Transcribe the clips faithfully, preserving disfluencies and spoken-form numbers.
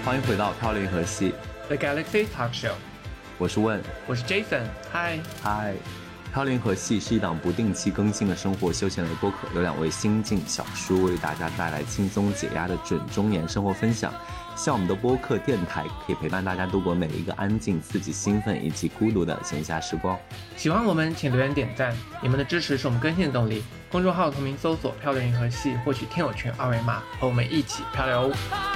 欢迎回到飘零河系 The Galaxy Talk Show， 我是问， 我是 Jason， 嗨嗨。飘零河系是一档不定期更新的生活休闲类播客，有两位新晋小叔为大家带来轻松解压的准中年生活分享。希望我们的播客电台可以陪伴大家度过每一个安静、刺激、兴奋以及孤独的闲暇时光。 喜欢我们请留言点赞，你们的支持是我们更新的动力。公众号同名搜索飘零河系，获取听友群二维码，和我们一起漂流。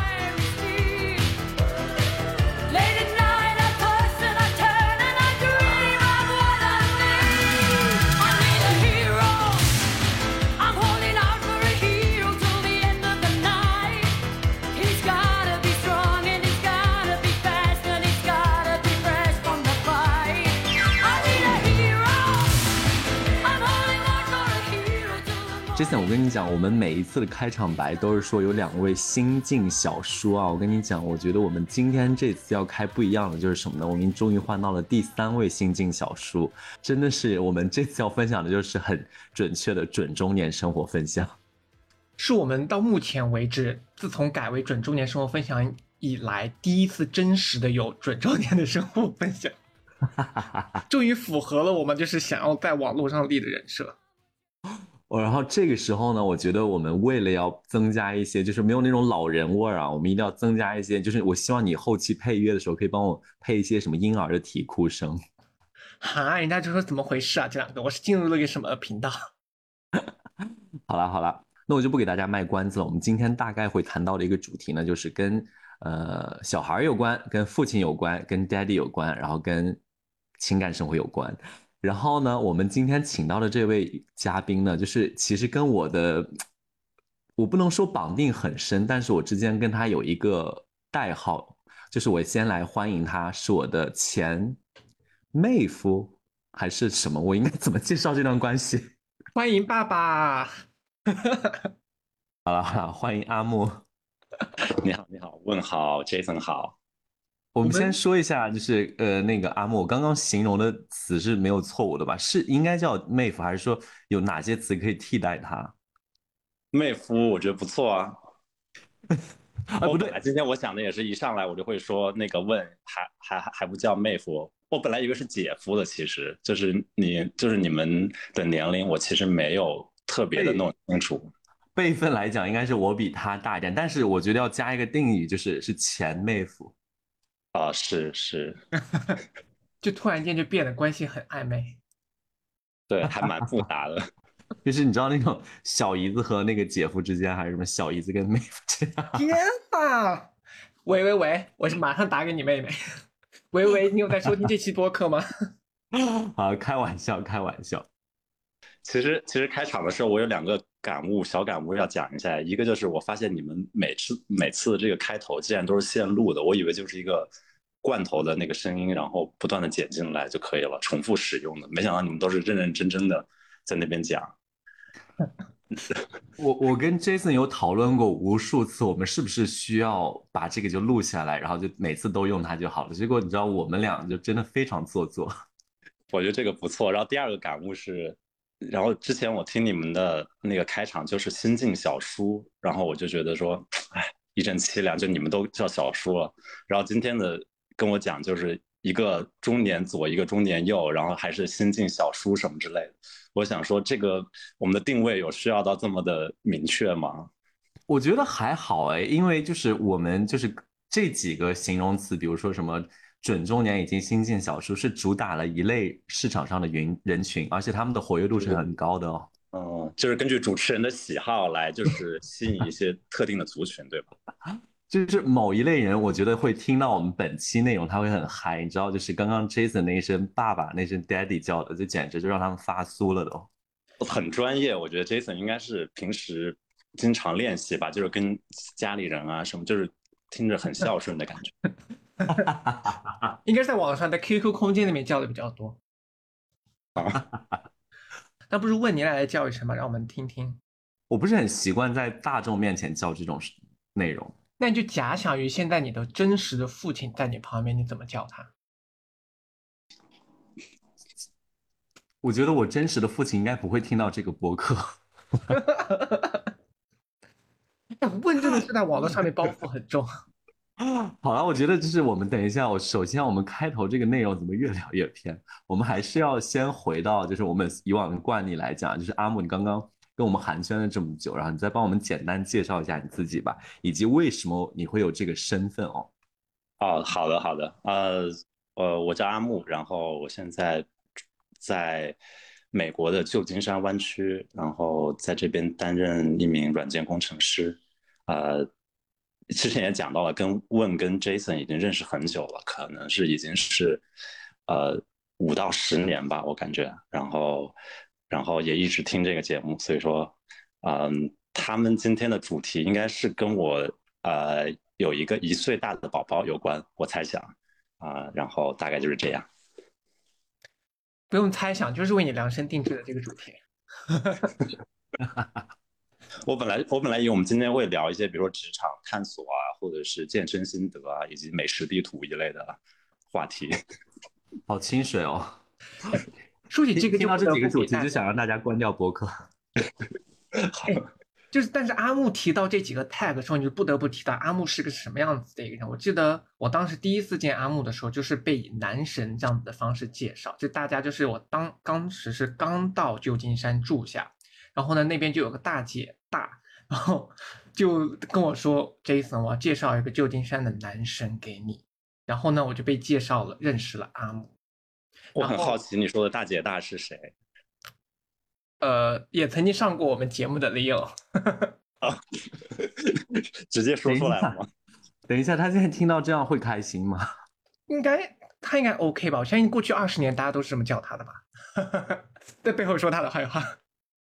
Jason， 我跟你讲，我们每一次的开场白都是说有两位新晋小叔啊。我跟你讲，我觉得我们今天这次要开不一样的就是什么呢？我们终于换到了第三位新晋小叔，真的是我们这次要分享的就是很准确的准中年生活分享， 是我们到目前为止自从改为准中年生活分享以来第一次真实的有准中年的生活分享，终于符合了我们就是想要在网络上立的人设。 然后这个时候呢，我觉得我们为了要增加一些，就是没有那种老人味啊，我们一定要增加一些，就是我希望你后期配乐的时候可以帮我配一些什么婴儿的啼哭声。 哈，人家就说怎么回事啊？这两个我是进入了一个什么频道？ 好啦好啦，那我就不给大家卖关子了。我们今天大概会谈到的一个主题呢，就是跟呃小孩有关，跟父亲有关，跟 daddy 有关，然后跟情感生活有关。然后呢，我们今天请到的这位嘉宾呢，就是其实跟我的，我不能说绑定很深，但是我之间跟他有一个代号，就是我先来欢迎他，是我的前妹夫还是什么？我应该怎么介绍这段关系？ 欢迎爸爸。 好了好了，欢迎阿木。 你好你好，问好 Jason 好。 我们先说一下，就是呃，那个阿木，我刚刚形容的词是没有错误的吧？是应该叫妹夫，还是说有哪些词可以替代它？ 妹夫，我觉得不错啊。 啊，不对， 今天我想的也是一上来我就会说那个问还还还不叫妹夫，我本来以为是姐夫的，其实就是你就是你们的年龄，我其实没有特别的弄清楚。 辈分来讲，应该是我比他大一点，但是我觉得要加一个定语，就是是前妹夫。 啊，是是， 就突然间就变得关系很暧昧， 对，还蛮复杂的。 就是你知道那种小姨子和那个姐夫之间，还是什么小姨子跟妹夫之间？ 天哪！喂喂喂，我是马上打给你妹妹。喂喂，你有在收听这期播客吗？ 好，开玩笑，开玩笑。 其实其实开场的时候我有两个感悟，小感悟要讲一下。一个就是我发现你们每次每次这个开头竟然都是现录的，我以为就是一个罐头的那个声音，然后不断的剪进来就可以了，重复使用的。没想到你们都是认认真真的在那边讲。 我我跟 Jason 有讨论过无数次，我们是不是需要把这个就录下来，然后就每次都用它就好了。结果你知道我们俩就真的非常做作。 我觉得这个不错。然后第二个感悟是，然后之前我听你们的那个开场就是新晋小叔，然后我就觉得说，哎，一阵凄凉，就你们都叫小叔了。然后今天的跟我讲就是一个中年左，一个中年右，然后还是新晋小叔什么之类的。我想说，这个我们的定位有需要到这么的明确吗？ 我觉得还好哎，因为就是我们就是这几个形容词，比如说什么准中年以及新晋小叔，是主打了一类市场上的人人群，而且他们的活跃度是很高的哦。 嗯，就是根据主持人的喜好来，就是吸引一些特定的族群，对吧？ 就是某一类人，我觉得会听到我们本期内容，他会很嗨，你知道，就是刚刚 Jason 那一声爸爸那声 Daddy 叫的，就简直就让他们发酥了都。 很专业，我觉得 Jason 应该是平时经常练习吧，就是跟家里人啊什么，就是听着很孝顺的感觉。 应该是在网上在 Q Q 空间里面叫的比较多。那不如问你俩来叫一声吧，让我们听听。 我不是很习惯在大众面前叫这种内容。 那你就假想于现在你的真实的父亲在你旁边，你怎么叫他？ 我觉得我真实的父亲应该不会听到这个播客。 问这个是在网络上面包袱很重。 好了，我觉得就是我们等一下，我首先我们开头这个内容怎么越聊越偏？我们还是要先回到就是我们以往的惯例来讲，就是阿木，你刚刚跟我们寒暄了这么久，然后你再帮我们简单介绍一下你自己吧，以及为什么你会有这个身份哦。 哦，好的好的，呃呃，我叫阿木，然后我现在在美国的旧金山湾区，然后在这边担任一名软件工程师。呃，之前也讲到了，跟问跟 Jason 已经认识很久了，可能是已经是呃五到十年吧，我感觉。然后然后也一直听这个节目，所以说，嗯，他们今天的主题应该是跟我呃有一个一岁大的宝宝有关，我猜想啊、呃，然后大概就是这样。 不用猜想，就是为你量身定制的这个主题。 我本来我本来以为我们今天会聊一些，比如说职场探索啊，或者是健身心得啊，以及美食地图一类的话题。 好清水哦！ 说起这个， 听听到这就不得几个主题，就不给大家， 想让大家关掉播客。 就是但是阿木提到这几个 tag 的时候，你就不得不提到阿木是个什么样子的一个人。我记得我当时第一次见阿木的时候，就是被以男神这样子的方式介绍，就大家就是我当当时是刚到旧金山住下，然后呢那边就有个大姐大，然后就跟我说 Jason， 我要介绍一个旧金山的男神给你，然后呢我就被介绍了，认识了阿木。 我很好奇你说的大姐大是谁？ 呃，也曾经上过我们节目的 Leo。 啊，直接说出来了吗？ 等一下，他现在听到这样会开心吗？ 应该他应该 OK 吧？我相信过去二十年大家都是这么叫他的吧？在背后说他的坏话。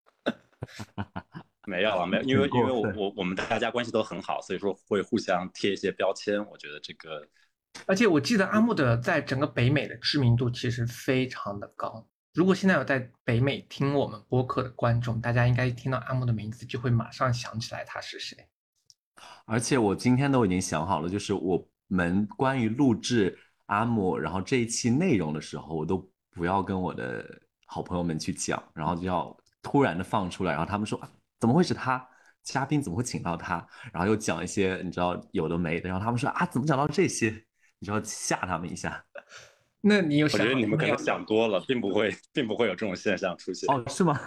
没有啊，没有，因为因为我我我们大家关系都很好，所以说会互相贴一些标签。我觉得这个， 而且我记得阿木的在整个北美的知名度其实非常的高。如果现在有在北美听我们播客的观众，大家应该一听到阿木的名字就会马上想起来他是谁。 而且我今天都已经想好了，就是我们关于录制阿木，然后这一期内容的时候，我都不要跟我的好朋友们去讲，然后就要突然的放出来，然后他们说、啊、怎么会是他？嘉宾怎么会请到他？然后又讲一些你知道有的没的，然后他们说啊怎么讲到这些？你知道吓他们一下。 那你有想？ 我觉得你们可能想多了，并不会，并不会有这种现象出现。 哦，是吗？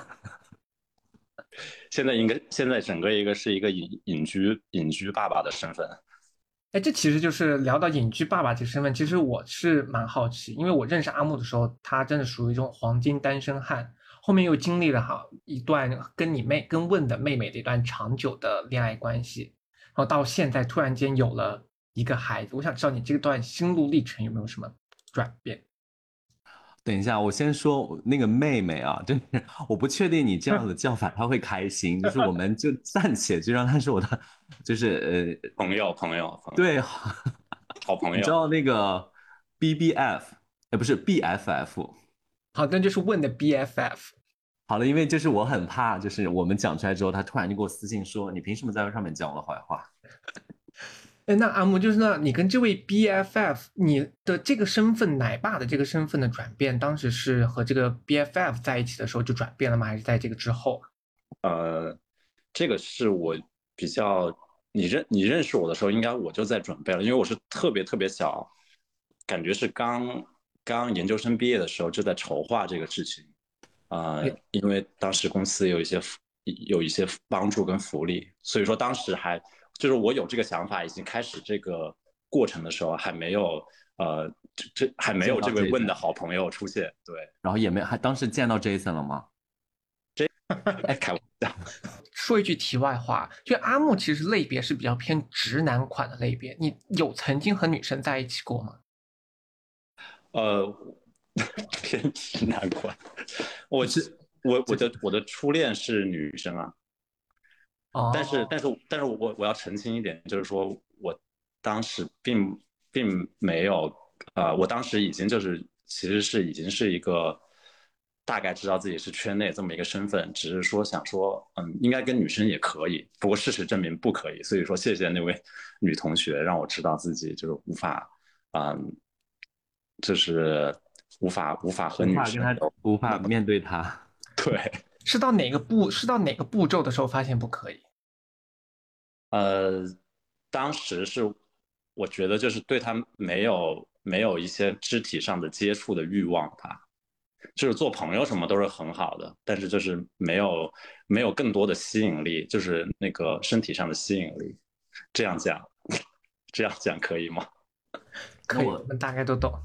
现在应该现在整个一个是一个隐隐居隐居爸爸的身份。 哎，这其实就是聊到隐居爸爸这个身份，其实我是蛮好奇，因为我认识阿木的时候，他真的属于一种黄金单身汉，后面又经历了好一段跟你妹跟问的妹妹的一段长久的恋爱关系，然后到现在突然间有了一个孩子，我想知道你这段心路历程有没有什么转变？ 等一下，我先说那个妹妹啊，就是我不确定你这样的叫法她会开心，就是我们就暂且就让她是我的，就是呃朋友朋友朋友， 对， 好朋友。 你知道那个 B B F，哎不是 B F F， 好，那就是问的 B F F。 好了，因为就是我很怕，就是我们讲出来之后，他突然就给我私信说，你凭什么在上面讲我的坏话？ 哎，那阿木就是那，你跟这位 B F F，你的这个身份奶爸的这个身份的转变，当时是和这个 B F F 在一起的时候就转变了吗？还是在这个之后？ 呃，这个是我比较，你认你认识我的时候，应该我就在准备了，因为我是特别特别小，感觉是刚刚研究生毕业的时候就在筹划这个事情。呃，因为当时公司有一些有一些帮助跟福利，所以说当时还就是我有这个想法，已经开始这个过程的时候，还没有呃这这还没有这位问的好朋友出现，对， 然后也没还当时见到 Jason 了吗？ 这哎开玩笑。 说一句题外话，就阿木其实类别是比较偏直男款的类别，你有曾经和女生在一起过吗？ 呃，偏直男款。我是我我的我的初恋是女生啊， 哦， 但是但是但是我我要澄清一点，就是说我当时并并没有啊、呃，我当时已经就是其实是已经是一个大概知道自己是圈内这么一个身份，只是说想说嗯，应该跟女生也可以，不过事实证明不可以，所以说谢谢那位女同学让我知道自己就是无法嗯，就是无法无法和女生无法跟他无法面对他。 对， 是到哪个步是到哪个步骤的时候发现不可以？ 呃，当时是我觉得就是对他没有没有一些肢体上的接触的欲望吧，就是做朋友什么都是很好的，但是就是没有没有更多的吸引力，就是那个身体上的吸引力。这样讲，这样讲可以吗？ 可以， 我我们大概都懂。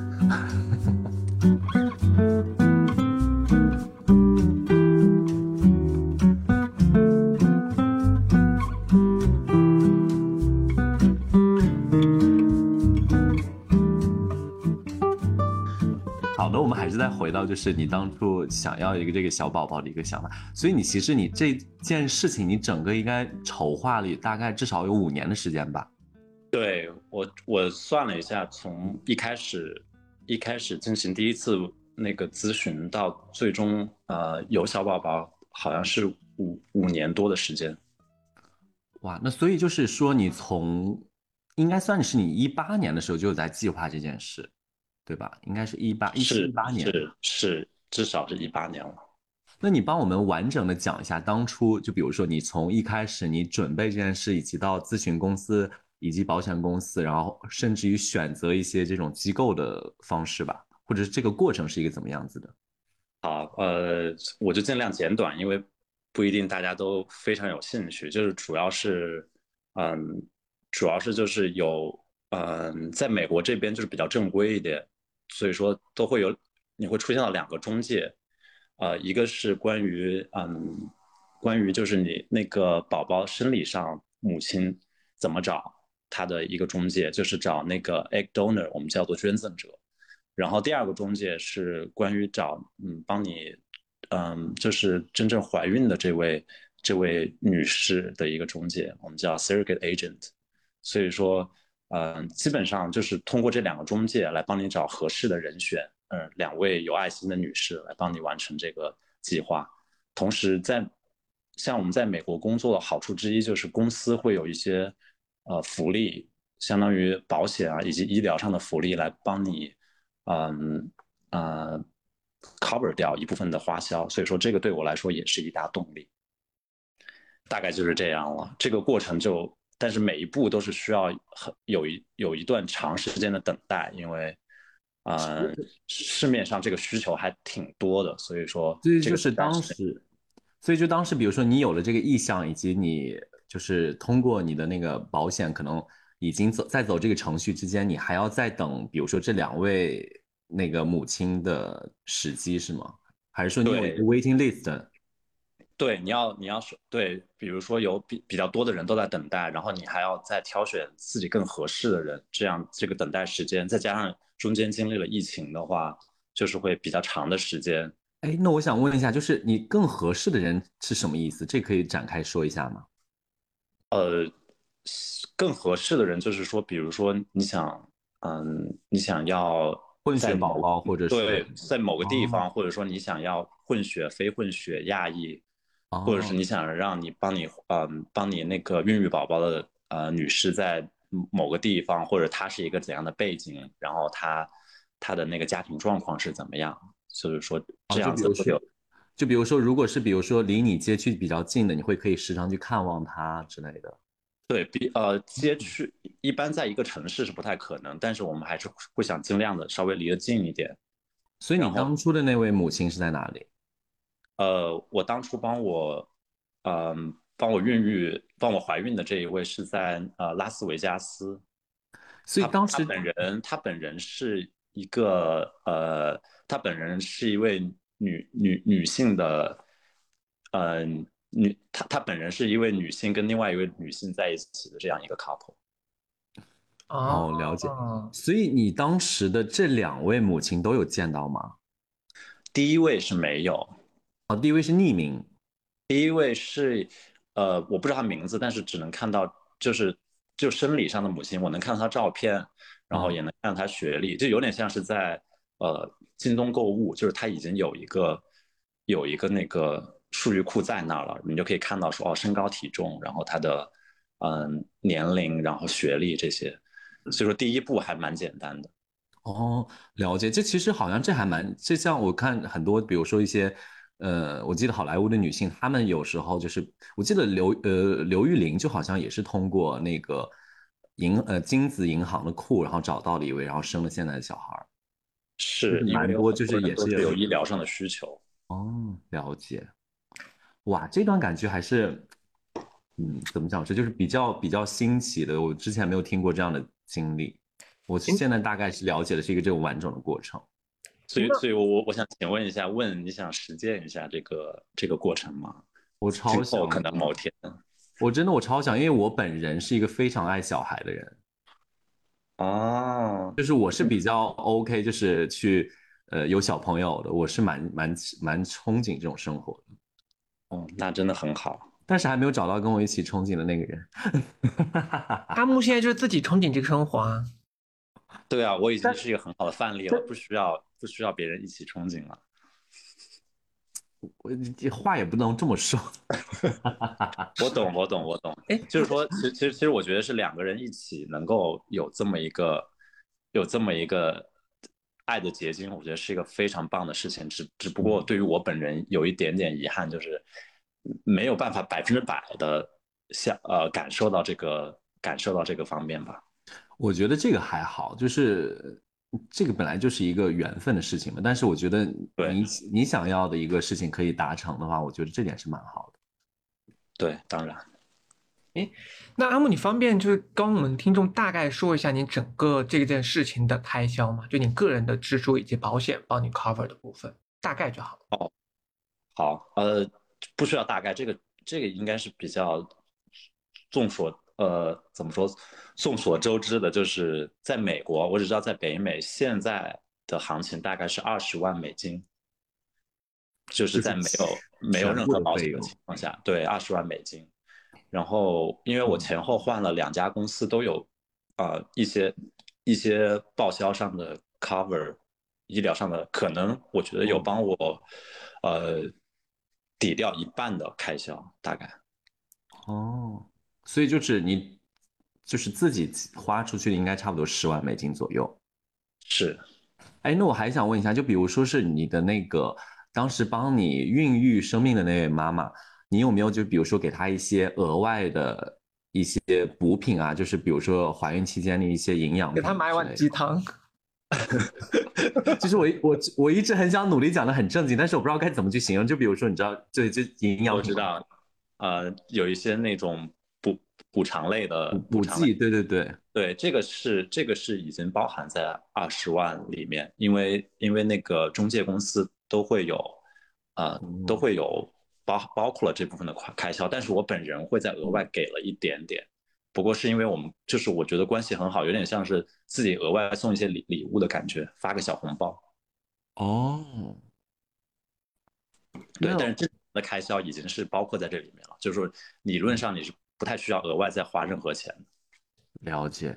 好的，我们还是再回到就是你当初想要一个这个小宝宝的一个想法，所以你其实你这件事情你整个应该筹划了大概至少有五年的时间吧？ 对，我我算了一下，从一开始一开始进行第一次那个咨询到最终呃有小宝宝，好像是五五年多的时间。 哇，那所以就是说你从应该算是你一八年的时候就有在计划这件事，对吧？应该是一八一七一是八年。 是是，至少是一八年了。 那你帮我们完整的讲一下，当初就比如说你从一开始你准备这件事，以及到咨询公司以及保险公司，然后甚至于选择一些这种机构的方式吧，或者是这个过程是一个怎么样子的？ 好，呃，我就尽量简短，因为不一定大家都非常有兴趣。就是主要是，嗯，主要是就是有，嗯，在美国这边就是比较正规一点，所以说都会有，你会出现到两个中介，呃，一个是关于，嗯，关于就是你那个宝宝生理上母亲怎么找他的一个中介，就是找那个 egg donor，我们叫做捐赠者。然后第二个中介是关于找嗯帮你嗯就是真正怀孕的这位这位女士的一个中介，我们叫 surrogate agent。所以说，嗯，基本上就是通过这两个中介来帮你找合适的人选，嗯，两位有爱心的女士来帮你完成这个计划。同时在，像我们在美国工作的好处之一就是公司会有一些呃福利，相当于保险啊以及医疗上的福利来帮你嗯呃 cover 掉一部分的花销，所以说这个对我来说也是一大动力。大概就是这样了。这个过程就，但是每一步都是需要很有一有一段长时间的等待，因为呃市面上这个需求还挺多的，所以说所以这个就是等待是当时，所以就当时，比如说你有了这个意向，以及你就是通过你的那个保险，可能已经走在走这个程序之间，你还要再等，比如说这两位那个母亲的时机是吗？还是说你有一个对 waiting list？ 对，你要你要是对，比如说有比比较多的人都在等待，然后你还要再挑选自己更合适的人，这样这个等待时间，再加上中间经历了疫情的话，就是会比较长的时间。 哎，那我想问一下，就是你更合适的人是什么意思？这可以展开说一下吗？ 呃，更合适的人就是说，比如说你想，嗯，你想要混血在某宝宝，或者是对在某个地哦方，或者说你想要混血、非混血、亚裔，或者是哦， 你想让你帮你，嗯，帮你那个孕育宝宝的呃女士在某个地方，或者她是一个怎样的背景，然后她她的那个家庭状况是怎么样，就是说哦， 这就比如说， 样子会有。 就比如说，如果是比如说离你街区比较近的，你会可以时常去看望他之类的。 对比呃街区一般在一个城市是不太可能，但是我们还是会想尽量的稍微离得近一点。 所以你然后当初的那位母亲是在哪里？ 呃，我当初帮我嗯、呃帮我孕育帮我怀孕的这一位是在呃拉斯维加斯。 所以他他当时本人他本人是一个呃他本人是一位女女女性的呃女她她本人是一位女性跟另外一位女性在一起的这样一个 couple。 哦，了解。 哦， 所以你当时的这两位母亲都有见到吗？ 第一位是没有， 哦，第一位是匿名。 第一位是，呃，我不知道他名字，但是只能看到就是就生理上的母亲，我能看到她照片，然后嗯， 也能看到她学历，就有点像是在呃京东购物，就是他已经有一个有一个那个数据库在那儿了，你就可以看到说哦身高体重，然后他的嗯年龄，然后学历这些，所以说第一步还蛮简单的。 哦，了解。这其实好像这还蛮，这像我看很多，比如说一些，呃，我记得好莱坞的女性，她们有时候就是，我记得刘呃刘玉玲就好像也是通过那个银呃精子银行的库，然后找到了一位，然后生了现在的小孩儿，就是是蛮多， 因为有很就是也是多人都是有医疗上的需求。 哦，了解。哇，这段感觉还是，嗯，怎么讲？这就是比较比较新奇的，我之前没有听过这样的经历。我诶现在大概是了解的是一个这种完整的过程。 所以，所以我我我想请问一下，问你想实践一下这个这个过程吗？ 我今超想， 后可能某天我真的我超想，因为我本人是一个非常爱小孩的人， 哦， 就是我是比较 OK，就是去呃有小朋友的，我是蛮蛮蛮憧憬这种生活的， 哦，那真的很好。 但是还没有找到跟我一起憧憬的那个人。 阿木现在就是自己憧憬这个生活啊。 对啊，我已经但是一个很好的范例了，不需要不需要别人一起憧憬了。 我这话也不能这么说。 我懂，我懂，我懂。 哎， 就是说，其实其实其实我觉得是两个人一起能够有这么一个有这么一个爱的结晶，我觉得是一个非常棒的事情。只只不过对于我本人有一点点遗憾，就是没有办法百分之百的想呃感受到这个感受到这个方面吧。 我觉得这个还好，就是这个本来就是一个缘分的事情嘛。但是我觉得对你你想要的一个事情可以达成的话，我觉得这点是蛮好的。 对，当然。 哎，那阿木，你方便就是跟我们听众大概说一下你整个这件事情的开销吗？就你个人的支出以及保险帮你 cover 的部分，大概就好了。 哦，好，呃，不需要大概，这个这个应该是比较众所呃怎么说，众所周知的，就是在美国，我只知道在北美现在的行情大概是二十万美金，就是就是在没有没有任全部何保险的的费用。 情况下，对，二十万美金。然后因为我嗯前后换了两家公司，都有啊、呃一些一些报销上的 cover，医疗上的可能，我觉得有嗯， 帮我呃抵掉一半的开销，大概哦，所以就是你就是自己花出去的应该差不多十万美金左右。 是。 哎，那我还想问一下，就比如说是你的那个当时帮你孕育生命的那位妈妈，你有没有就比如说给她一些额外的一些补品啊，就是比如说怀孕期间的一些营养给他买碗品之类的？ 鸡汤。 其实我一我我一直很想努力讲的很正经，但是我不知道该怎么去形容。就比如说，你知道，对，就营养品嘛， 我知道，呃，有一些那种补补偿类补的补偿类， 补剂，对对对， 对，这个是这个是已经包含在二十万里面，因为因为那个中介公司都会有，呃，都嗯会有包包括了这部分的开开销，但是我本人会再额外嗯， 给了一点点，不过是因为我们就是我觉得关系很好，有点像是自己额外送一些礼礼物的感觉，发个小红包， 哦， 对， 那但是真的开销已经是包括在这里面了，就是说理论上你是不太需要额外再花任何钱的。 了解，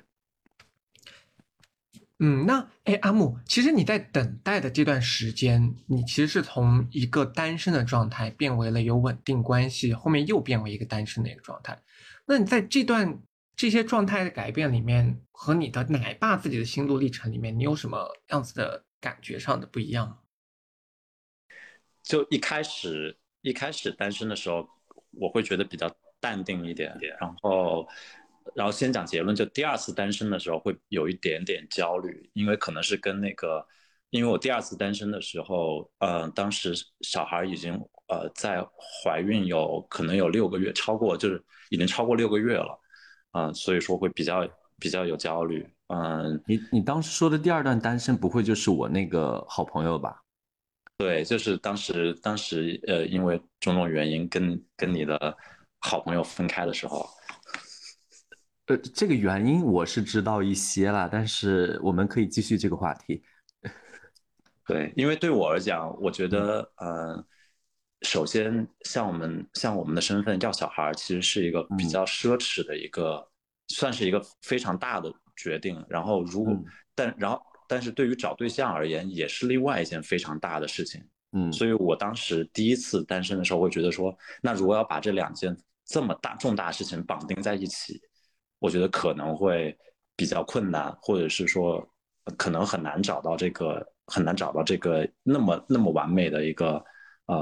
嗯，那哎，阿木，其实你在等待的这段时间，你其实是从一个单身的状态变为了有稳定关系，后面又变为一个单身的一个状态。那你在这段这些状态的改变里面，和你的奶爸自己的心路历程里面，你有什么样子的感觉上的不一样吗？ 就一开始一开始单身的时候，我会觉得比较淡定一点，然后然后先讲结论，就第二次单身的时候会有一点点焦虑，因为可能是跟那个，因为我第二次单身的时候，呃，当时小孩已经呃在怀孕有可能有六个月，超过就是已经超过六个月了，嗯、呃，所以说会比较比较有焦虑，嗯、呃， 你你当时说的第二段单身，不会就是我那个好朋友吧？ 对，就是当时当时呃，因为种种原因跟跟你的好朋友分开的时候， 呃，这个原因我是知道一些啦，但是我们可以继续这个话题。 对，因为对我而讲，我觉嗯得呃，首先像我们像我们的身份要小孩，其实是一个比嗯较奢侈的一个，算是一个非常大的决定。然后如果嗯但然后但是对于找对象而言，也是另外一件非常大的事情。 嗯， 所以我当时第一次单身的时候，会觉得说，那如果要把这两件这么大重大事情绑定在一起，我觉得可能会比较困难，或者是说可能很难找到这个很难找到这个那么那么完美的一个呃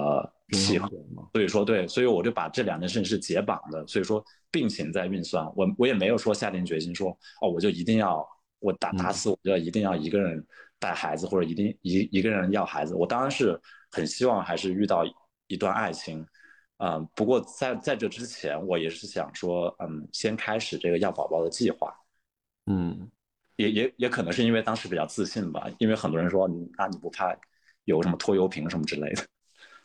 契合，所以说对，所以我就把这两件事情是解绑的，所以说并行在运算。我我也没有说下定决心说哦，我就一定要我打打死我就要一定要一个人带孩子，或者一定一一个人要孩子。我当然是很希望还是遇到一段爱情，嗯，不过在在这之前，我也是想说，嗯，先开始这个要宝宝的计划。 嗯， 也也也可能是因为当时比较自信吧，因为很多人说你那你不怕有什么拖油瓶什么之类的。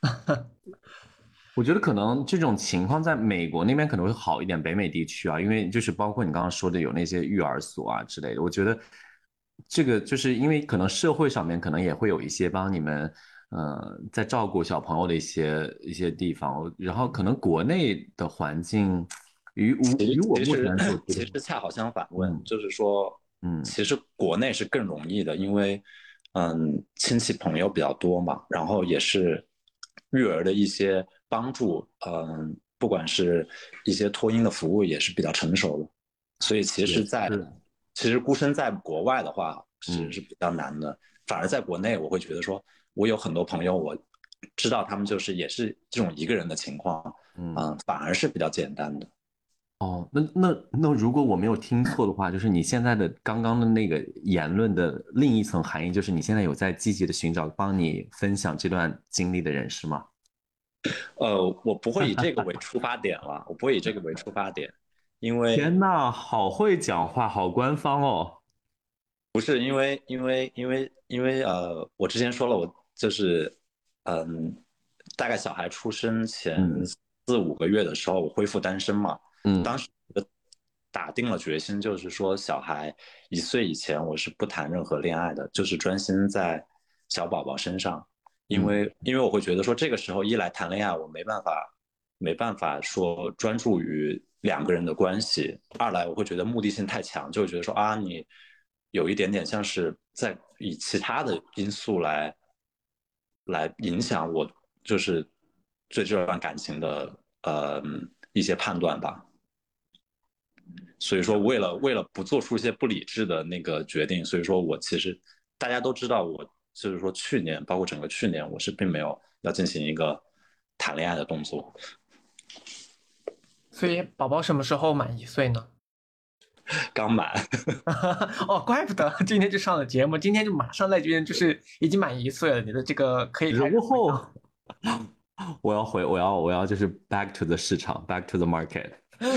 我觉得可能这种情况在美国那边可能会好一点，北美地区啊，因为就是包括你刚刚说的有那些育儿所啊之类的，我觉得这个就是因为可能社会上面可能也会有一些帮你们呃在照顾小朋友的一些一些地方，然后可能国内的环境与我与我目前所知其的， 实恰好相反问， 嗯就是说， 嗯， 其实国内是更容易的，因为嗯亲戚朋友比较多嘛，然后也是育儿的一些帮助，嗯，不管是一些托婴的服务也是比较成熟的，所以其实在， 也是， 其实孤身在国外的话，其实嗯是比较难的，反而在国内，我会觉得说，我有很多朋友，我知道他们就是也是这种一个人的情况， 嗯。 嗯，反而是比较简单的。 哦，那那那如果我没有听错的话，就是你现在的刚刚的那个言论的另一层含义，就是你现在有在积极的寻找帮你分享这段经历的人，是吗？ 呃，我不会以这个为出发点了，我不会以这个为出发点，因为天呐，好会讲话，好官方哦。 不是因为因为因为因为呃，我之前说了，我就是嗯，大概小孩出生前嗯四五个月的时候，我恢复单身嘛， 嗯当时我打定了决心，就是说小孩一岁以前我是不谈任何恋爱的，就是专心在小宝宝身上，因嗯为因为我会觉得说这个时候一来谈恋爱，我没办法没办法说专注于两个人的关系，二来我会觉得目的性太强，就会觉得说啊你有一点点像是在以其他的因素来来影响我，就是对这段感情的呃一些判断吧。所以说，为了为了不做出一些不理智的那个决定，所以说我其实大家都知道，我就是说去年，包括整个去年，我是并没有要进行一个谈恋爱的动作。 所以宝宝什么时候满一岁呢？ 刚满。 哦，怪不得今天就上了节目，今天就马上在这边就是已经满一岁了，你的这个可以开始然后我要回，我要我要就是 back to the 市场，back to the market。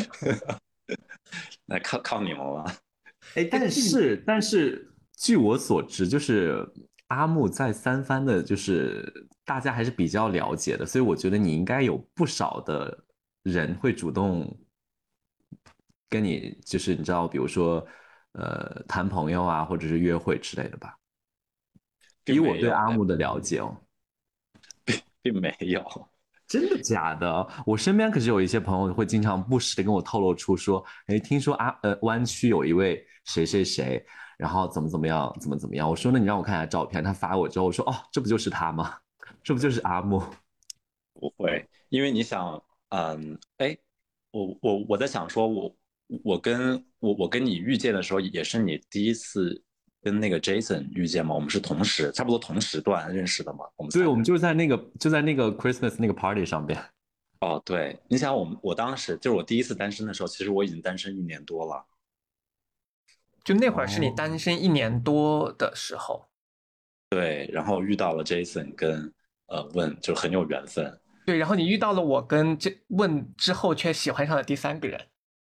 那靠靠你们了。 哎，但是但是据我所知，就是阿木在三番的，就是大家还是比较了解的，所以我觉得你应该有不少的人会主动跟你，就是你知道，比如说呃谈朋友啊，或者是约会之类的吧。以我对并没有， 阿木的了解哦， 并没有。 真的假的？我身边可是有一些朋友会经常不时的跟我透露出说，哎，听说阿呃湾区有一位谁谁谁，然后怎么怎么样，怎么怎么样。我说那你让我看一下照片。他发我之后，我说哦，这不就是他吗？这不就是阿木？ 不会，因为你想，嗯，哎，我我我在想说我，我跟我我跟你遇见的时候，也是你第一次跟那个 Jason 遇见吗？我们是同时，差不多同时段认识的嘛，我们对， 三个人。 我们就是在那个就在那个 Christmas 那个 party 上边。 哦，对，你想我们我当时就是我第一次单身的时候，其实我已经单身一年多了。 就那会儿是你哦， 单身一年多的时候。 对，然后遇到了 Jason 跟呃问，就很有缘分。 对，然后你遇到了我跟这问之后，却喜欢上了第三个人。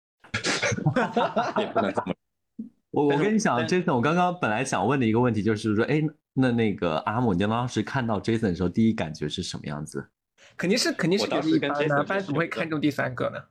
也不能这么。 我但是我跟你讲但 ，Jason，我刚刚本来想问的一个问题就是说，哎，那那个阿木，你当时看到 Jason 的时候，第一感觉是什么样子？ 肯定是肯定是觉得我当时跟一般呢， Jason 不然怎么会看中第三个呢？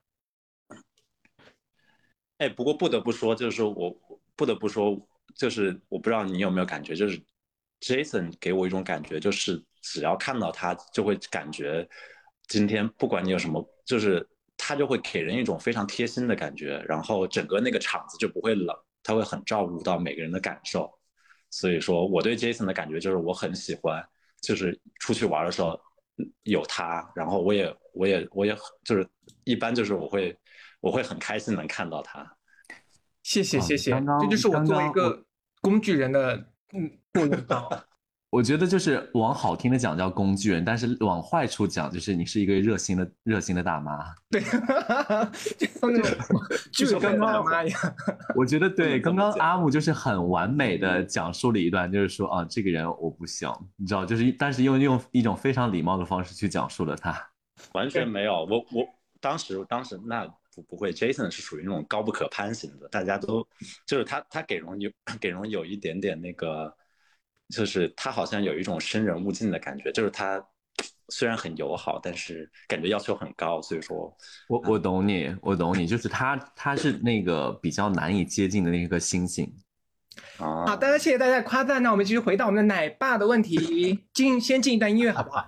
哎，不过不得不说，就是说我不得不说，就是我不知道你有没有感觉，就是 Jason 给我一种感觉，就是只要看到他，就会感觉今天不管你有什么，就是他就会给人一种非常贴心的感觉，然后整个那个场子就不会冷，他会很照顾到每个人的感受。所以说，我对 Jason 的感觉就是我很喜欢，就是出去玩的时候有他，然后我也我也我也就是一般就是我会我会很开心能看到他。 谢谢啊， 谢谢， 刚刚这就是我刚刚我作为一个工具人的嗯作用到。 我觉得就是往好听的讲叫工具人，但是往坏处讲，就是你是一个热心的热心的大妈。 对，就像那种巨就是刚兽大刚妈一样。 我觉得对， 不能这刚么讲。 刚阿木就是很完美的讲述了一段，就是说啊，这个人我不行，你知道，就是但是用用一种非常礼貌的方式去讲述了他。 完全没有，我我当时当时那不不会，Jason 是属于那种高不可攀型的，大家都就是他他给容有给容有一点点那个，就是他好像有一种生人勿近的感觉，就是他虽然很友好，但是感觉要求很高，所以说我我懂你，我懂你，就是他他是那个比较难以接近的那颗星星。 啊， 好的，谢谢大家的夸赞。那我们继续回到我们的奶爸的问题，进先进一段音乐好不好？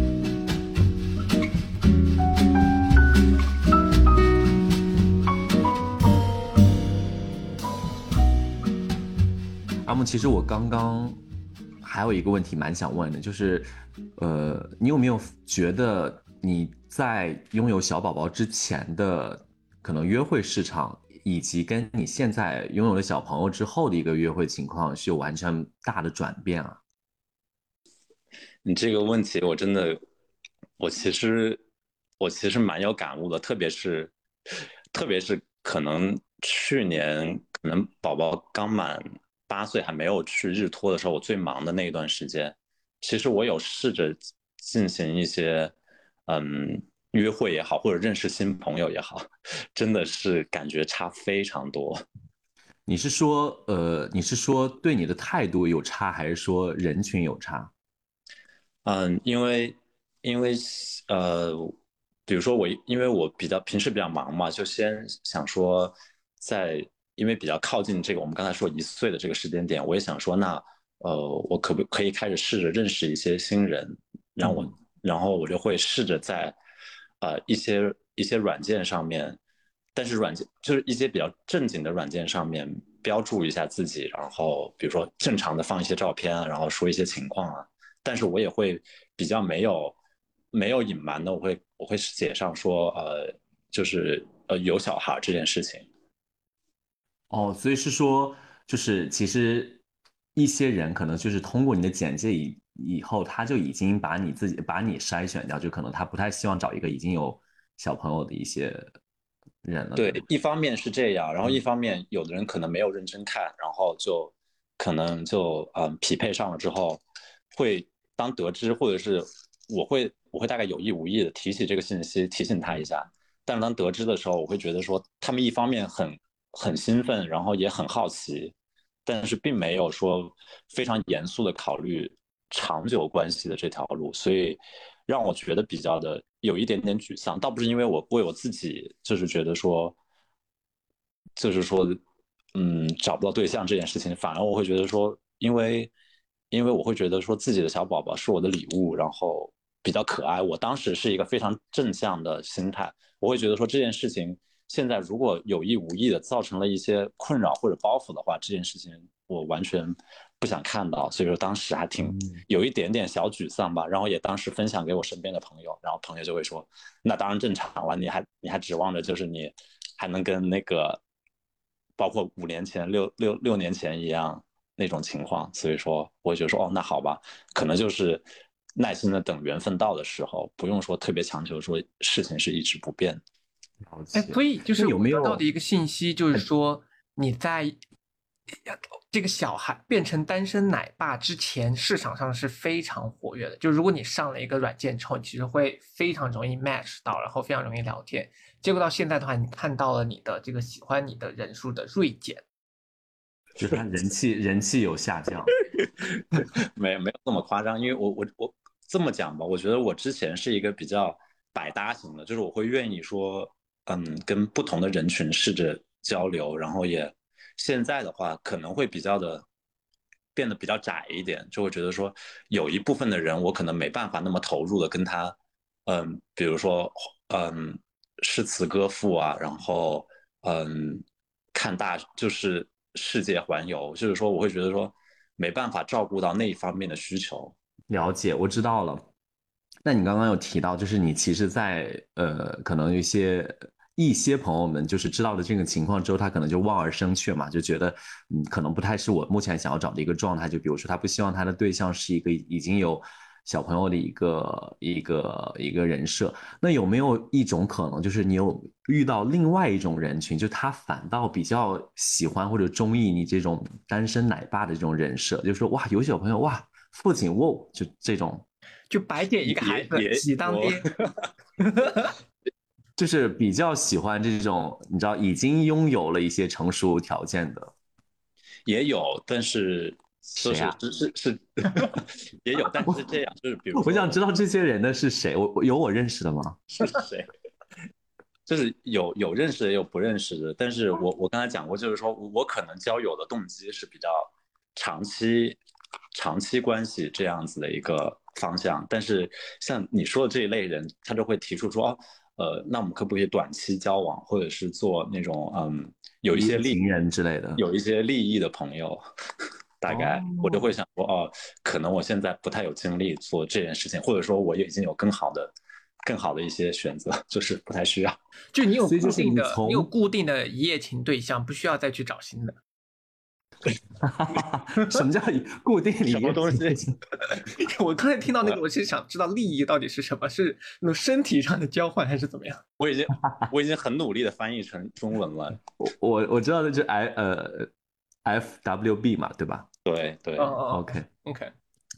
阿木，其实我刚刚还有一个问题蛮想问的，就是，呃，你有没有觉得你在拥有小宝宝之前的可能约会市场，以及跟你现在拥有了小朋友之后的一个约会情况是有完全大的转变啊？ 你这个问题我真的，我其实我其实蛮有感悟的，特别是特别是可能去年可能宝宝刚满八岁还没有去日托的时候，我最忙的那一段时间，其实我有试着进行一些嗯约会也好，或者认识新朋友也好，真的是感觉差非常多。 你是说，呃，你是说对你的态度有差，还是说人群有差？ 嗯，因为因为呃，比如说我，因为我比较平时比较忙嘛，就先想说在，因为比较靠近这个我们刚才说一岁的这个时间点，我也想说，那呃，我可不可以开始试着认识一些新人，让我， 嗯， 然后我就会试着在呃一些一些软件上面，但是软件就是一些比较正经的软件上面标注一下自己，然后比如说正常的放一些照片啊，然后说一些情况啊。但是我也会比较没有没有隐瞒的，我会我会写上说，呃，就是呃有小孩这件事情。 哦，所以是说，就是其实一些人可能就是通过你的简介以以后，他就已经把你自己把你筛选掉，就可能他不太希望找一个已经有小朋友的一些人了，对对， 吗？ 一方面是这样，然后一嗯。 方面有的人可能没有认真看，然后就可能就嗯匹配上了之后，会当得知或者是我会我会大概有意无意的提起这个信息，提醒他一下。但是当得知的时候，我会觉得说他们一方面很很兴奋，然后也很好奇，但是并没有说非常严肃的考虑长久关系的这条路，所以让我觉得比较的有一点点沮丧。倒不是因为我为我自己就是觉得说，就是说，嗯，找不到对象这件事情，反而我会觉得说，因为因为我会觉得说自己的小宝宝是我的礼物，然后比较可爱。我当时是一个非常正向的心态，我会觉得说这件事情现在如果有意无意的造成了一些困扰或者包袱的话，这件事情我完全不想看到，所以说当时还挺嗯。 有一点点小沮丧吧。然后也当时分享给我身边的朋友，然后朋友就会说，那当然正常了，你还你还指望着就是你还能跟那个包括五年前、六六六年前一样那种情况，所以说我就说哦，那好吧，可能就是耐心的等缘分到的时候，不用说特别强求说事情是一直不变。 哎， 了解。 所以就那是我有没有？ 得到的一个信息，就是说你在这个小孩变成单身奶爸之前，市场上是非常活跃的。就如果你上了一个软件之后，你其实会非常容易 match 到，然后非常容易聊天。结果到现在的话，你看到了你的这个喜欢你的人数的锐减。 就是他人气人气有下降。 没没有那么夸张，因为我我我这么讲吧，我觉得我之前是一个比较百搭型的，就是我会愿意说，嗯，跟不同的人群试着交流，然后也现在的话可能会比较的变得比较窄一点，就会觉得说有一部分的人我可能没办法那么投入的跟他，嗯，比如说嗯诗词歌赋啊，然后嗯看大就是世界环游，就是说我会觉得说没办法照顾到那一方面的需求。 了解，我知道了。那你刚刚有提到，就是你其实在，呃，可能有一些一些朋友们就是知道了这个情况之后，他可能就望而生却嘛，就觉得嗯，可能不太是我目前想要找的一个状态。就比如说，他不希望他的对象是一个已经有小朋友的一个一个一个人设。那有没有一种可能，就是你有遇到另外一种人群，就他反倒比较喜欢或者中意你这种单身奶爸的这种人设，就说哇有小朋友哇父亲哇就这种。 就白捡一个孩子，喜当爹。 就是比较喜欢这种，你知道，已经拥有了一些成熟条件的， 也有，但是谁啊？ 是是是，也有，但是这样，就是比如说， 我想知道这些人的是谁，我有我认识的吗？ 是谁？就是有有认识的，也有不认识的。但是我我刚才讲过，就是说我可能交友的动机是比较长期长期关系这样子的一个方向。但是像你说的这一类人，他就会提出说，呃，那我们可不可以短期交往，或者是做那种嗯有一些利情人之类的， 有一些利益的朋友。大概我就会想说，哦，可能我现在不太有精力做这件事情，或者说我已经有更好的。更好的一些选择，就是不太需要。 就你有固定的，你, 你有固定的一夜情对象，不需要再去找新的。 什么叫固定一夜情？ 什么东西？ 我刚才听到那个，我其实想知道利益到底是什么，是那种身体上的交换，还是怎么样？ 我已经我已经很努力的翻译成中文了。 我我知道的就是 I 呃 F W B 嘛，对吧？ 对对。 哦哦 ，OK OK。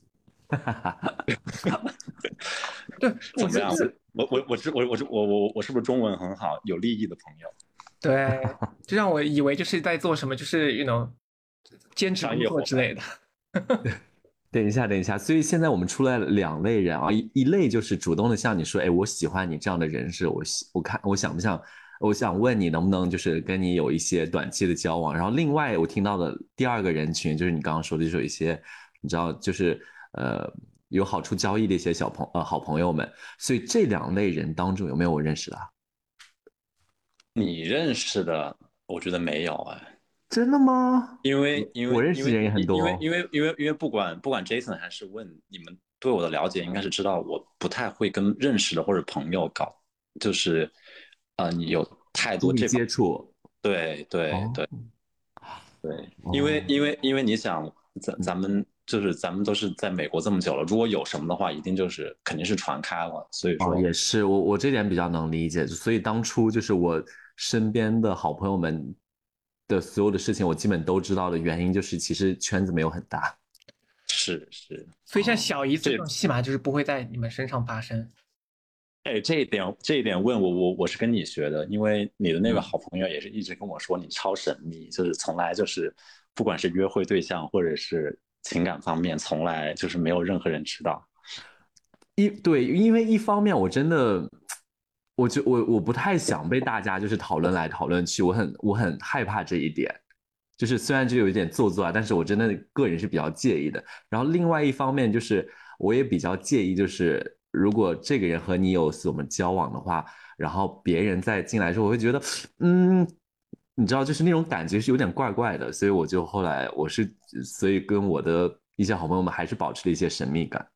对，怎么样？我我我是我我是我我我是不是中文很好？有利益的朋友， 对，就让我以为就是在做什么，就是you know兼职工作之类的。 等一下，等一下，所以现在我们出来了两类人啊，一一类就是主动的向你说，哎，我喜欢你这样的人设，我我看我想不想，我想问你能不能就是跟你有一些短期的交往。然后另外我听到的第二个人群就是你刚刚说的，就是有一些你知道就是呃。有好处交易的一些小朋呃好朋友们，所以这两类人当中有没有我认识的、啊？ 你认识的，我觉得没有哎。 真的吗？ 因为因为我认识的人也很多。 因为因为因为因为不管不管 Jason 还是问你们对我的了解，应该是知道我不太会跟认识的或者朋友搞，就是呃你有太多这接触。 对对、 哦、 对对，因为、哦、因为因为你想咱咱们。就是咱们都是在美国这么久了，如果有什么的话，一定就是肯定是传开了。所以说、 哦、也是我我这点比较能理解，所以当初就是我身边的好朋友们的所有的事情，我基本都知道的原因就是其实圈子没有很大。 是是， 所以像小姨子这种戏码就是不会在你们身上发生。 哎，这一点这一点问我我我是跟你学的，因为你的那个好朋友也是一直跟我说你超神秘，就是从来就是不管是约会对象或者是。情感方面从来就是没有任何人知道。 一对，因为一方面我真的，我就我我不太想被大家就是讨论来讨论去，我很我很害怕这一点。就是虽然这有一点做作啊，但是我真的个人是比较介意的。然后另外一方面就是我也比较介意，就是如果这个人和你有什么交往的话，然后别人再进来的时候，我会觉得，嗯。你知道，就是那种感觉是有点怪怪的，所以我就后来我是，所以跟我的一些好朋友们还是保持了一些神秘感。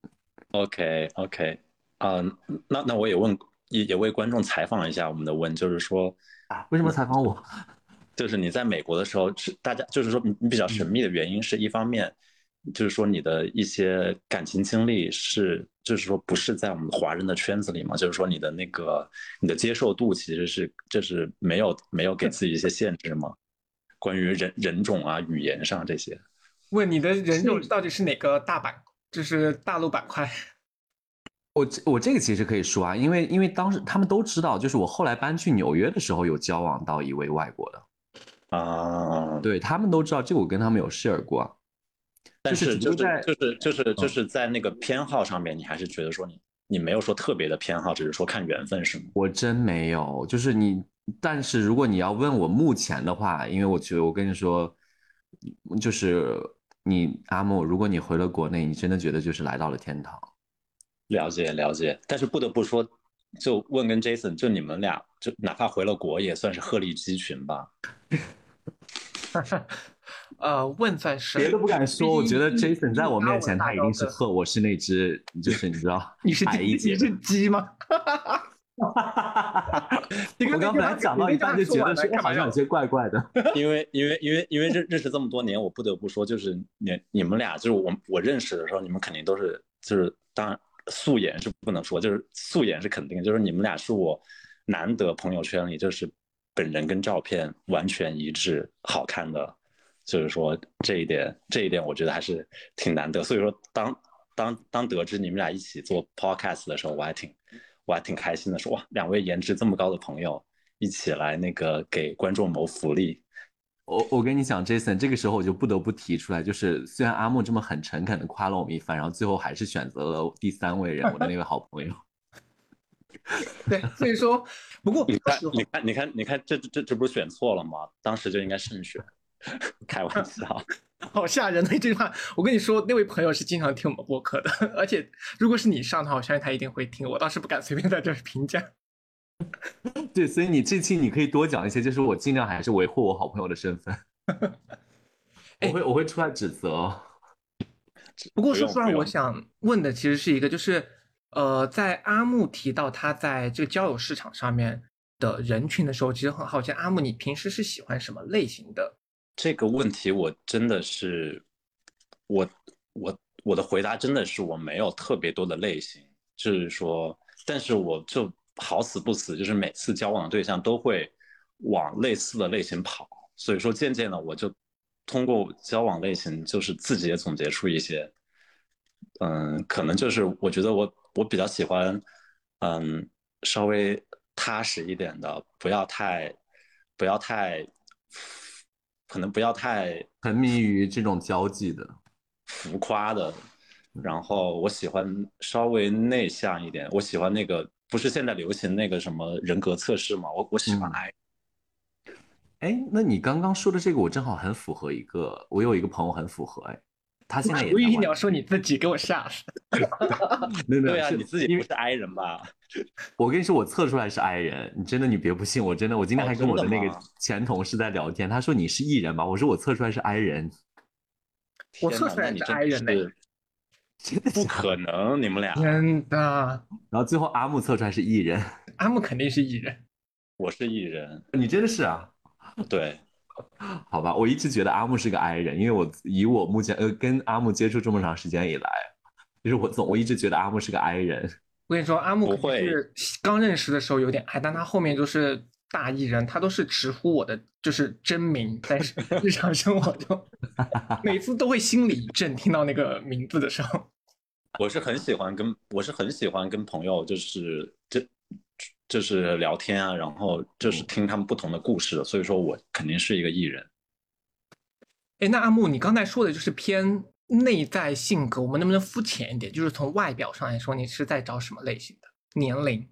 OK OK， 啊、呃，那那我也问，也也为观众采访一下我们的问，就是说啊，为什么采访我？ 就是你在美国的时候，是大家就是说你你比较神秘的原因是一方面，就是说你的一些感情经历是，就是说不是在我们华人的圈子里嘛，就是说你的那个你的接受度其实是就是没有没有给自己一些限制吗？关于人人种啊、语言上这些。 问你的人种到底是哪个大板，就是大陆板块？ 我我这个其实可以说啊，因为因为当时他们都知道，就是我后来搬去纽约的时候有交往到一位外国的。 啊， 对他们都知道，这个我跟他们有 share 过。 但是就是就是就是就是在那个偏好上面，你还是觉得说你你没有说特别的偏好，只是说看缘分是吗？ 我真没有，就是你，但是如果你要问我目前的话，因为我觉得我跟你说，就是你阿木，如果你回了国内，你真的觉得就是来到了天堂。 了解了解，但是不得不说，就问跟 Jason， 就你们俩，就哪怕回了国，也算是鹤立鸡群吧。 呃，问算是别的不敢说，我觉得 Jason 在我面前他一定是鹤，我是那只，就是你知道， 你是矮一截， 你是鸡吗？ 我刚本来讲到一半就觉得说好像有些怪怪的， 因为因为因为因为认认识这么多年，我不得不说，就是你你们俩就是我我认识的时候，你们肯定都是就是当然素颜是不能说，就是素颜是肯定，就是你们俩是我难得朋友圈里就是本人跟照片完全一致好看的，就是说这一点这一点我觉得还是挺难得，所以说当当当得知你们俩一起做 podcast 的时候，我还挺我还挺开心的，说哇，两位颜值这么高的朋友一起来那个给观众谋福利。 我我跟你讲，Jason，这个时候我就不得不提出来，就是虽然阿木这么很诚恳的夸了我们一番，然后最后还是选择了第三位人，我的那位好朋友。 对，所以说，不过你看，你看，你看，你看，这这这不是选错了吗？当时就应该慎选。开玩笑， 好吓人的这句话。我跟你说，那位朋友是经常听我们播客的，而且如果是你上的话，我相信他一定会听。我倒是不敢随便在这儿评价。 对，所以你这期你可以多讲一些，就是我尽量还是维护我好朋友的身份。我会我会出来指责。 不过说实话，我想问的其实是一个，就是呃，在阿木提到他在这个交友市场上面的人群的时候，其实很好奇，阿木你平时是喜欢什么类型的？ 这个问题我真的是，我我我的回答真的是我没有特别多的类型，就是说，但是我就好死不死，就是每次交往的对象都会往类似的类型跑，所以说渐渐的我就通过交往类型，就是自己也总结出一些，嗯，可能就是我觉得我我比较喜欢，嗯，稍微踏实一点的，不要太不要太。可能不要太沉迷于这种交际的浮夸的，然后我喜欢稍微内向一点，我喜欢那个不是现在流行那个什么人格测试吗？我我喜欢 I。 哎、嗯，那你刚刚说的这个，我正好很符合一个，我有一个朋友很符合，哎，他现在也在玩。 我以为你要说你自己，给我吓死。 对啊，你自己不是 I 人吧？ 我跟你说，我测出来是 I 人，你真的你别不信，我真的，我今天还跟我的那个前同事在聊天，他说你是 E 人吧？我说我测出来是 I 人， 我测出来是 I 人呢， 不可能，你们俩真的。 然后最后阿木测出来是 E 人， 阿木肯定是 E 人， 我是 E 人， 你真的是啊？ 对， 好吧，我一直觉得阿木是个 I 人，因为我以我目前呃跟阿木接触这么长时间以来，就是我总我一直觉得阿木是个 I 人。 我跟你说，阿木是刚认识的时候有点矮，但他后面就是大艺人，他都是直呼我的就是真名，在日常生活中，每次都会心里一震，听到那个名字的时候。 我是很喜欢跟我是很喜欢跟朋友就是这就是聊天啊，然后就是听他们不同的故事的，所以说我肯定是一个艺人。 哎，那阿木，你刚才说的就是偏内在性格，我们能不能肤浅一点？就是从外表上来说，你是在找什么类型的？年龄？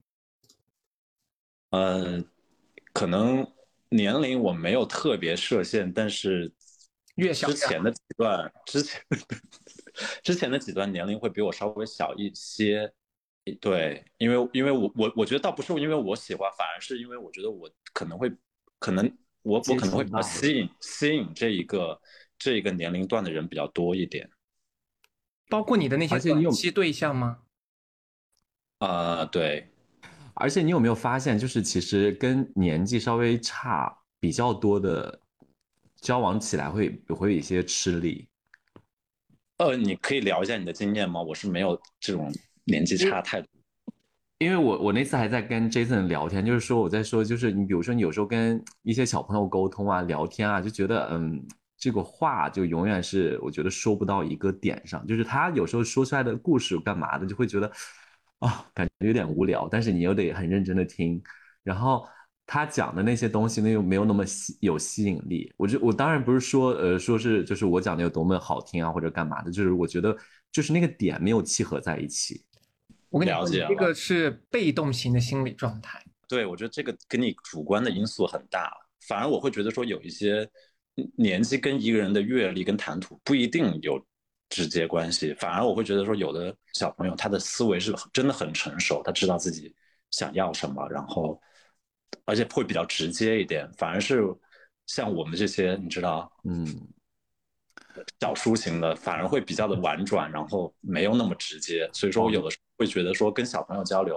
呃，可能年龄我没有特别设限，但是越小之前的几段之前之前的几段年龄会比我稍微小一些。对，因为因为我我我觉得倒不是因为我喜欢，反而是因为我觉得我可能会可能我我可能会比较吸引吸引这一个这一个年龄段的人比较多一点。 包括你的那些短期对象吗？ 啊、呃，对。 而且你有没有发现，就是其实跟年纪稍微差比较多的交往起来会会有一些吃力。 呃，你可以聊一下你的经验吗？我是没有这种年纪差太多。 因为我我那次还在跟 Jason 聊天，就是说我在说，就是你比如说你有时候跟一些小朋友沟通啊、聊天啊，就觉得嗯，这个话就永远是我觉得说不到一个点上，就是他有时候说出来的故事干嘛的，就会觉得啊，感觉有点无聊，但是你又得很认真的听，然后他讲的那些东西呢又没有那么吸有吸引力。我就我当然不是说呃说是就是我讲的有多么好听啊或者干嘛的，就是我觉得就是那个点没有契合在一起。 我跟你说，这个是被动型的心理状态。 对，我觉得这个跟你主观的因素很大，反而我会觉得说有一些年纪跟一个人的阅历跟谈吐不一定有直接关系，反而我会觉得说有的小朋友他的思维是真的很成熟，他知道自己想要什么，然后而且会比较直接一点，反而是像我们这些你知道， 嗯。 小抒型的反而会比较的婉转，然后没有那么直接，所以说我有的时候会觉得说跟小朋友交流，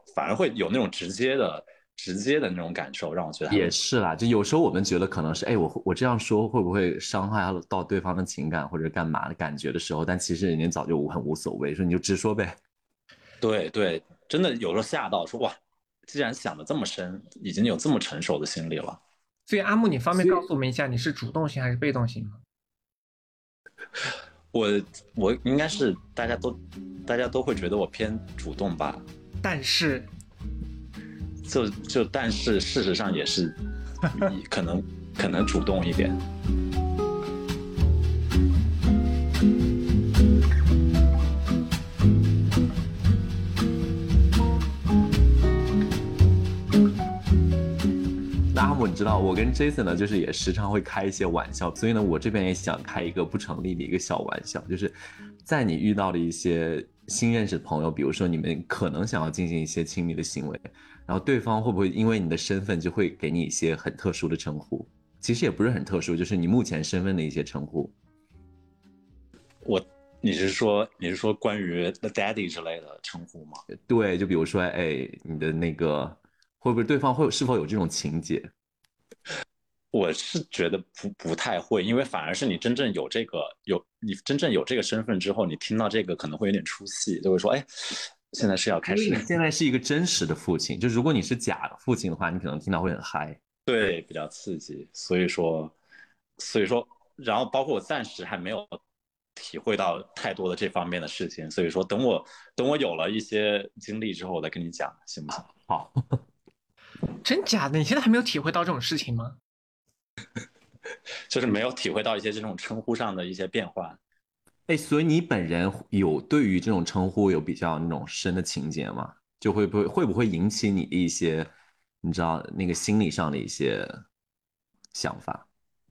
反而会有那种直接的直接的那种感受，让我觉得也是啦，就有时候我们觉得可能是，哎，我我这样说会不会伤害到对方的情感或者干嘛的感觉的时候，但其实人家早就很无所谓，说你就直说呗。 对对，真的有时候吓到说哇，既然想的这么深，已经有这么成熟的心理了。 所以阿木，你方便告诉我们一下，你是主动型还是被动型吗？ 我我应该是大家都大家都会觉得我偏主动吧， 但是就就但是事实上也是可能可能主动一点。 那阿姆，你知道我跟 Jason 呢，就是也时常会开一些玩笑，所以呢，我这边也想开一个不成立的一个小玩笑，就是在你遇到的一些新认识的朋友，比如说你们可能想要进行一些亲密的行为，然后对方会不会因为你的身份就会给你一些很特殊的称呼？其实也不是很特殊，就是你目前身份的一些称呼。 我你是说你是说关于 the daddy 之类的称呼吗？ 对，就比如说，哎，你的那个会不会对方会是否有这种情节？ 我是觉得不不太会，因为反而是你真正有这个有你真正有这个身份之后，你听到这个可能会有点出戏，就会说，哎，现在是要开始。 因为你现在是一个真实的父亲，就如果你是假的父亲的话，你可能听到会很嗨。 对，比较刺激，所以说，所以说，然后包括我暂时还没有体会到太多的这方面的事情，所以说等我等我有了一些经历之后，我再跟你讲，行不行？ 好， 真假的？你现在还没有体会到这种事情吗？ 就是没有体会到一些这种称呼上的一些变化。 哎，所以你本人有对于这种称呼有比较那种深的情节吗？就会不会会不会引起你的一些，你知道那个心理上的一些想法？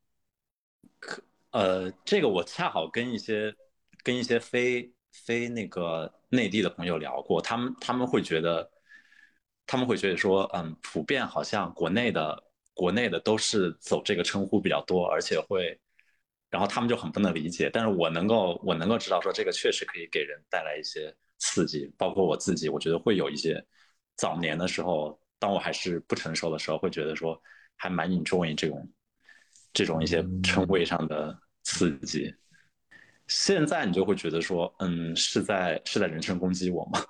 呃，这个我恰好跟一些跟一些非非那个内地的朋友聊过，他们他们会觉得，他们会觉得说，嗯，普遍好像国内的国内的都是走这个称呼比较多，而且会，然后他们就很不能理解，但是我能够我能够知道说这个确实可以给人带来一些刺激，包括我自己，我觉得会有一些早年的时候，当我还是不成熟的时候，会觉得说还蛮 enjoy 这种。这种一些称谓上的刺激。现在你就会觉得说，嗯，是在是在人身攻击我吗？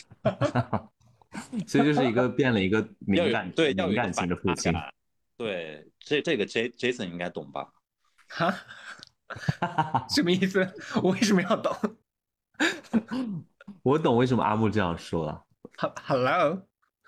所以就是一个变了一个要有敏感对要有敏感型一个反的父亲。 差感。对，这这个 J Jason 应该懂吧？ 哈，什么意思？我为什么要懂我懂为什么阿木这样说了。 ？Hello，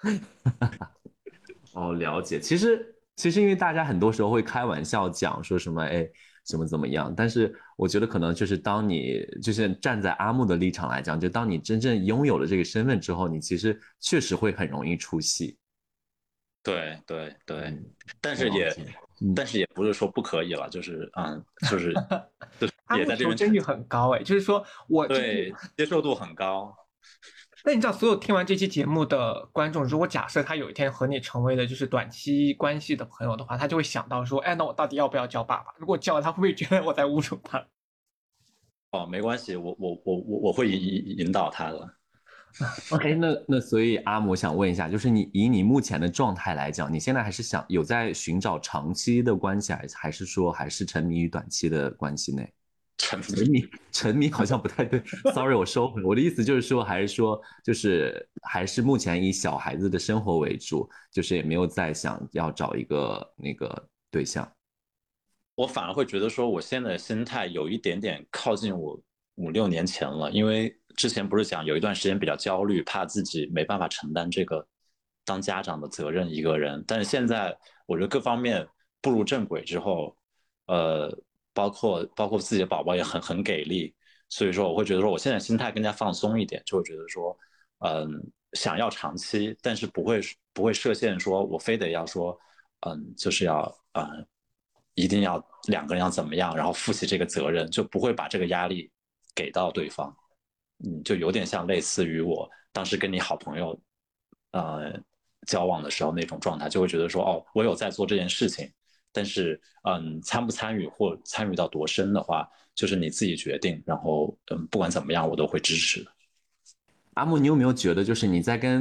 哦，了解。其实，其实因为大家很多时候会开玩笑讲说什么，哎，怎么怎么样。但是我觉得可能就是当你就是站在阿木的立场来讲，就当你真正拥有了这个身份之后，你其实确实会很容易出戏。 对对对， 嗯， 但是也嗯， 但是也不是说不可以了，就是嗯，就是就是阿木也在这边求生欲很高哎，就是说我就是， 对接受度很高。 那你知道所有听完这期节目的观众，如果假设他有一天和你成为了就是短期关系的朋友的话，他就会想到说，哎，那我到底要不要叫爸爸？如果叫，他会不会觉得我在侮辱他？ 哦，没关系，我我我我我会引引导他的。 哎，那那所以阿姆想问一下，就是你以你目前的状态来讲，你现在还是想有在寻找长期的关系，还还是说还是沉迷于短期的关系内？ 沉沉迷沉迷好像不太对，sorry，我收回。我的意思就是说，还是说就是还是目前以小孩子的生活为主，就是也没有再想要找一个那个对象。 我反而会觉得说，我现在的心态有一点点靠近我五六年前了，因为之前不是讲有一段时间比较焦虑，怕自己没办法承担这个当家长的责任一个人，但是现在我觉得各方面步入正轨之后，呃，包括包括自己的宝宝也很很给力，所以说我会觉得说我现在心态更加放松一点，就会觉得说，嗯，想要长期，但是不会不会设限说我非得要说，嗯，就是要嗯。一定要两个人要怎么样，然后负起这个责任，就不会把这个压力给到对方。嗯，就有点像类似于我当时跟你好朋友，呃，交往的时候那种状态，就会觉得说，哦，我有在做这件事情，但是，嗯，参不参与或参与到多深的话，就是你自己决定。然后，嗯，不管怎么样，我都会支持的。 阿木，你有没有觉得，就是你在跟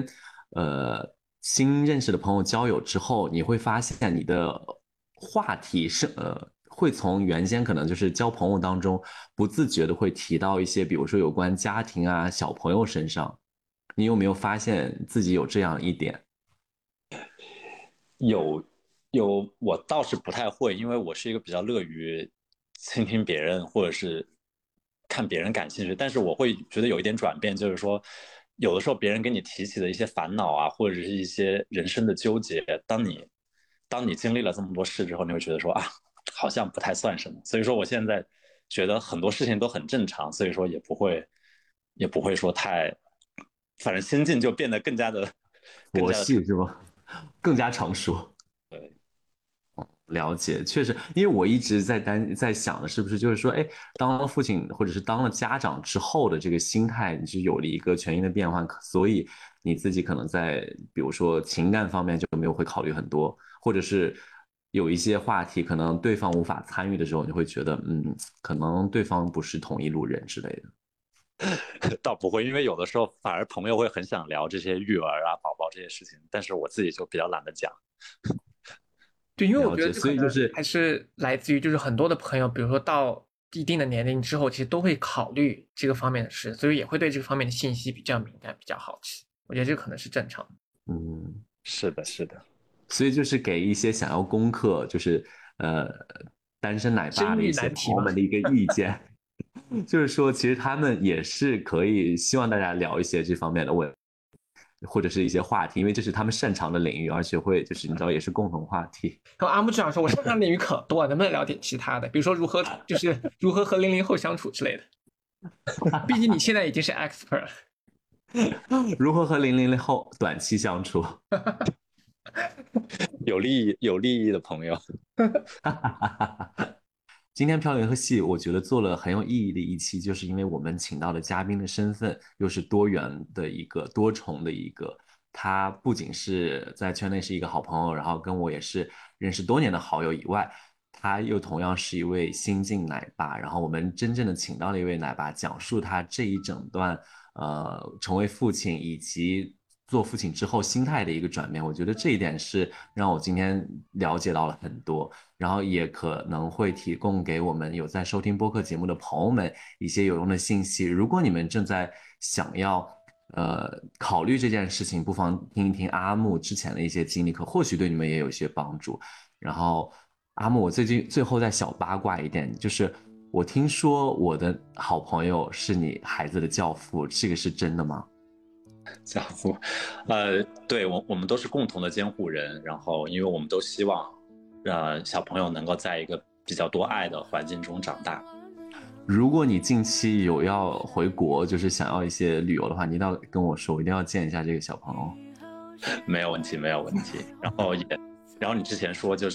呃新认识的朋友交友之后，你会发现你的话题是呃会从原先可能就是交朋友当中不自觉的会提到一些，比如说有关家庭啊、小朋友身上，你有没有发现自己有这样一点？ 有有，我倒是不太会，因为我是一个比较乐于倾听别人或者是看别人感兴趣，但是我会觉得有一点转变，就是说，有的时候别人跟你提起的一些烦恼啊，或者是一些人生的纠结，当你当你经历了这么多事之后，你会觉得说啊，好像不太算什么。所以说，我现在觉得很多事情都很正常，所以说也不会也不会说太，反正心境就变得更加的更佛加的系是吗？更加成熟。 对。 了解，确实，因为我一直在担在想的是不是就是说，哎，当了父亲或者是当了家长之后的这个心态，你是有了一个全新的变换，所以你自己可能在比如说情感方面就没有会考虑很多，或者是有一些话题可能对方无法参与的时候，你会觉得，嗯，可能对方不是同一路人之类的。 倒不会，因为有的时候反而朋友会很想聊这些育儿啊、宝宝这些事情，但是我自己就比较懒得讲。 对，因为我了解， 觉得这可能所以就是还是来自于就是很多的朋友，比如说到一定的年龄之后，其实都会考虑这个方面的事，所以也会对这个方面的信息比较敏感、比较好奇。我觉得这可能是正常的。 嗯。 是的，是的， 所以就是给一些想要攻克，就是呃单身奶爸生育的一些难题嘛。 朋友们的一个意见，就是说其实他们也是可以希望大家聊一些这方面的问，或者是一些话题，因为这是他们擅长的领域，而且会就是你知道也是共同话题。 然后阿木就想说，我擅长领域可多，能不能聊点其他的，比如说如何就是如何和零零后相处之类的。毕竟你现在已经是 expert 了。 如何和零零后短期相处？ 有利益有利益的朋友。 今天漂流和戏，我觉得做了很有意义的一期，就是因为我们请到的嘉宾的身份又是多元的一个、多重的一个。他不仅是在圈内是一个好朋友，然后跟我也是认识多年的好友以外，他又同样是一位新晋奶爸。然后我们真正的请到了一位奶爸，讲述他这一整段呃成为父亲以及做父亲之后心态的一个转变。我觉得这一点是让我今天了解到了很多。然后也可能会提供给我们有在收听播客节目的朋友们一些有用的信息。如果你们正在想要呃考虑这件事情，不妨听一听阿木之前的一些经历，可或许对你们也有一些帮助。然后阿木，我最近最后再小八卦一点，就是我听说我的好朋友是你孩子的教父，这个是真的吗？ 教父，呃，对我我们都是共同的监护人，然后因为我们都希望，呃，小朋友能够在一个比较多爱的环境中长大。 如果你近期有要回国，就是想要一些旅游的话，你一定要跟我说，我一定要见一下这个小朋友。 没有问题，没有问题。然后也，然后你之前说就是，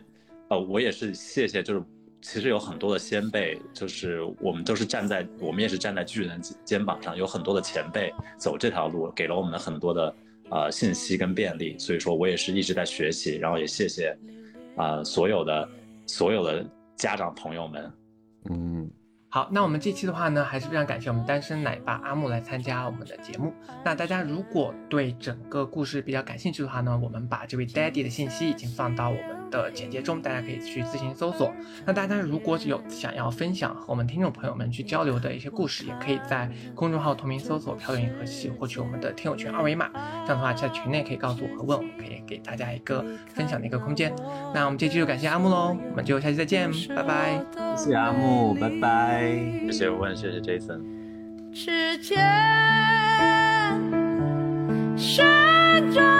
呃，我也是谢谢，就是其实有很多的先辈，就是我们都是站在，我们也是站在巨人肩膀上，有很多的前辈走这条路，给了我们很多的呃信息跟便利，所以说我也是一直在学习，然后也谢谢啊、呃、所有的所有的家长朋友们。 嗯。 好，那我们这期的话呢，还是非常感谢我们单身奶爸阿木来参加我们的节目。那大家如果对整个故事比较感兴趣的话呢，我们把这位 Daddy 的信息已经放到我们的简介中，大家可以去自行搜索。那大家如果有想要分享和我们听众朋友们去交流的一些故事，也可以在公众号同名搜索漂流银河系，获取我们的听友群二维码。这样的话，在群内可以告诉我和问，我们可以给大家一个分享的一个空间。那我们这期就感谢阿木喽，我们就下期再见，拜拜。 谢谢阿木，拜拜。 谢谢问，谢谢 Jason。 之间，山中。